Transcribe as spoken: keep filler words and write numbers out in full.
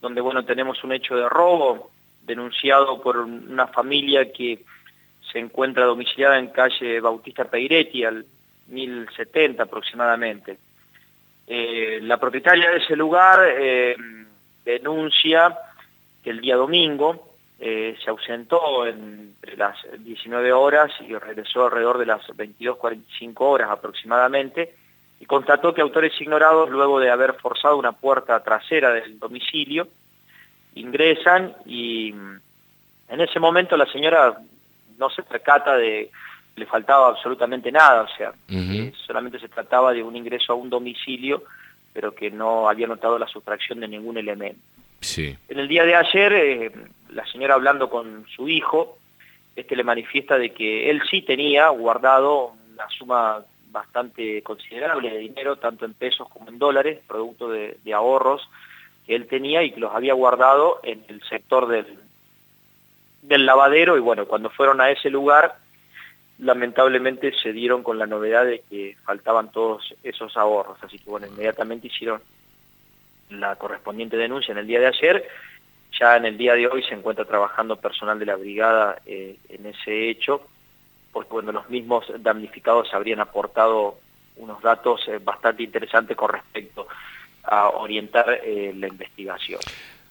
donde bueno, tenemos un hecho de robo denunciado por una familia que se encuentra domiciliada en calle Bautista Peiretti, al mil setenta aproximadamente. Eh, la propietaria de ese lugar eh, denuncia que el día domingo eh, se ausentó entre las diecinueve horas y regresó alrededor de las veintidós cuarenta y cinco horas aproximadamente, y constató que autores ignorados, luego de haber forzado una puerta trasera del domicilio, ingresan y en ese momento la señora no se percata de que le faltaba absolutamente nada, o sea, uh-huh. que solamente se trataba de un ingreso a un domicilio, pero que no había notado la sustracción de ningún elemento. Sí. En el día de ayer, eh, la señora hablando con su hijo, este le manifiesta de que él sí tenía guardado una suma bastante considerable de dinero, tanto en pesos como en dólares, producto de, de ahorros que él tenía y que los había guardado en el sector del, del lavadero, y bueno, cuando fueron a ese lugar, lamentablemente se dieron con la novedad de que faltaban todos esos ahorros, así que bueno, inmediatamente hicieron la correspondiente denuncia en el día de ayer. Ya en el día de hoy se encuentra trabajando personal de la brigada eh, en ese hecho, porque bueno, los mismos damnificados habrían aportado unos datos eh, bastante interesantes con respecto a orientar eh, la investigación.